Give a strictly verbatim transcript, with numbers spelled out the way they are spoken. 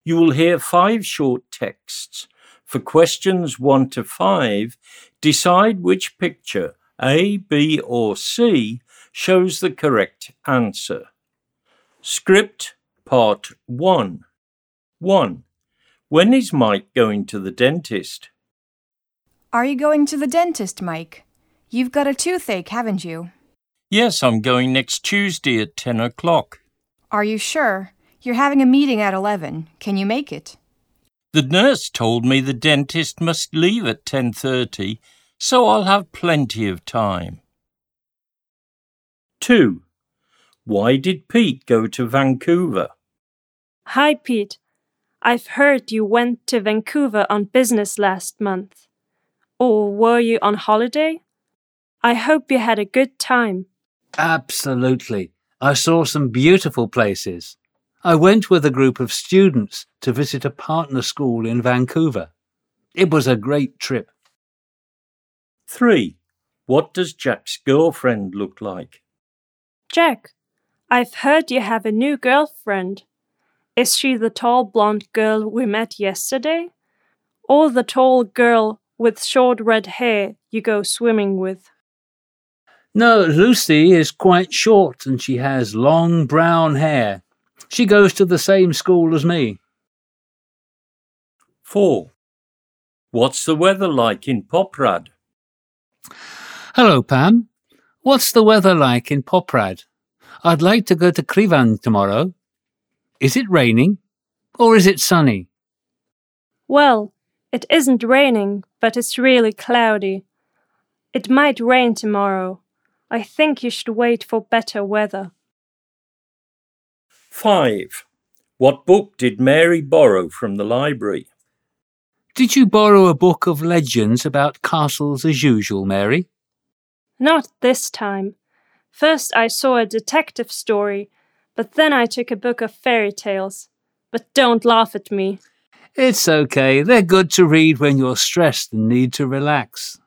You will hear five short texts. For questions one to five, decide which picture, A, B, or C, shows the correct answer. Script Part one. one. When is Mike going to the dentist? Are you going to the dentist, Mike? You've got a toothache, haven't you? Yes, I'm going next Tuesday at ten o'clock. Are you sure? You're having a meeting at eleven. Can you make it? The nurse told me the dentist must leave at ten thirty, so I'll have plenty of time. two. Why did Pete go to Vancouver? Hi, Pete. I've heard you went to Vancouver on business last month. Or were you on holiday? I hope you had a good time. Absolutely. I saw some beautiful places. I went with a group of students to visit a partner school in Vancouver. It was a great trip. three. What does Jack's girlfriend look like? Jack, I've heard you have a new girlfriend. Is she the tall blonde girl we met yesterday? Or the tall girl with short red hair you go swimming with? No, Lucy is quite short and she has long brown hair. She goes to the same school as me. four. What's the weather like in Poprad? Hello, Pam. What's the weather like in Poprad? I'd like to go to Krivan tomorrow. Is it raining or is it sunny? Well, it isn't raining, but it's really cloudy. It might rain tomorrow. I think you should wait for better weather. five. What book did Mary borrow from the library? Did you borrow a book of legends about castles as usual, Mary? Not this time. First I saw a detective story, but then I took a book of fairy tales. But don't laugh at me. It's okay. They're good to read when you're stressed and need to relax.